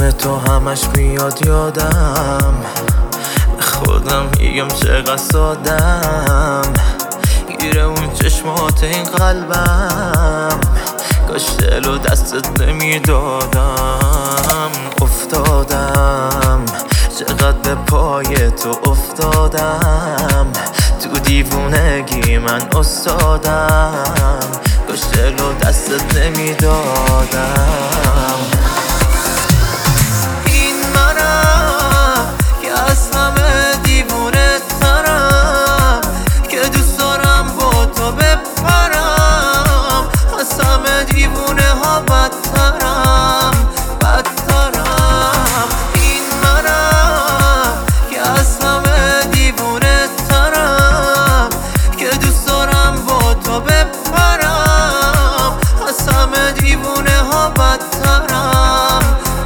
اسم تو همش میاد یادم، به خودم میگم چقدر سادم، گیره اون چشمات این قلبم، کاش دل و دستت نمیدادم. افتادم چقدر به پای تو افتادم، تو دیوونگی من استادم، کاش دل و دستت نمیدادم. این منم که از همه دیوونه ترم، که دوست دارم با تو بپرم، از همه دیوونه ها بدترم. این منم که از همه دیوونه ترم، که دوست دارم با تو بپرم، از همه دیوونه ها بدترم.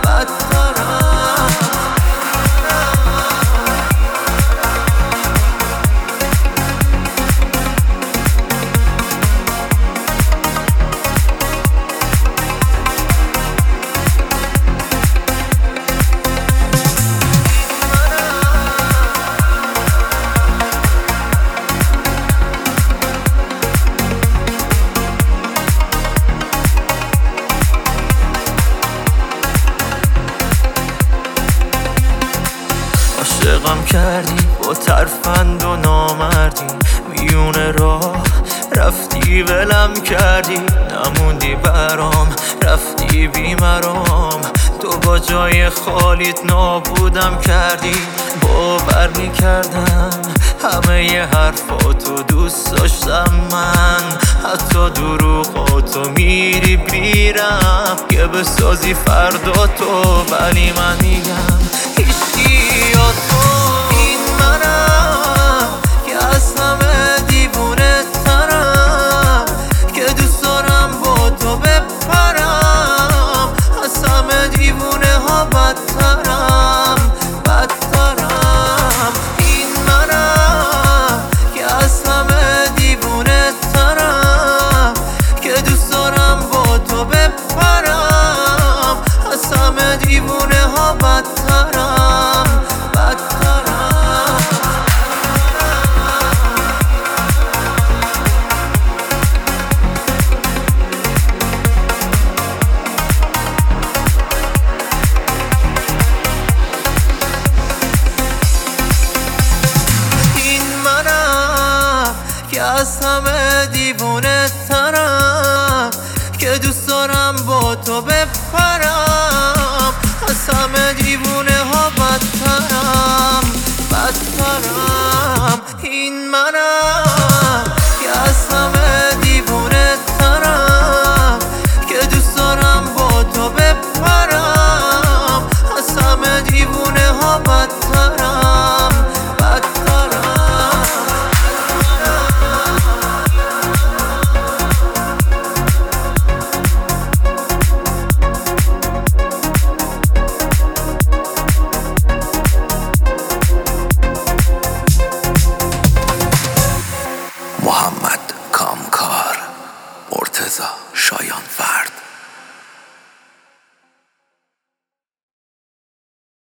عاشقم کردی با ترفند و نامردی، میونه راه رفتی ولم کردی، نموندی برام رفتی بیمرام، تو با جای خالیت نابودم کردی. باور میکردم همه ی حرفاتو دوست داشتم من، حتی دروغاتو میری بیرم که بسازی فردا تو، ولی من میگم هیچی یا تو. این منم که از همه دیوونه ترم، که دوست دارم با تو بپرم، از همه دیوونه ها بدترم. این منم که از همه دیوونه ترم، که دوست دارم با تو بپرم، از همه دیوونه ها بدترم. که از همه دیوونه ترم، که دوست دارم با تو بپرم، از همه دیوونه ها بدترم. این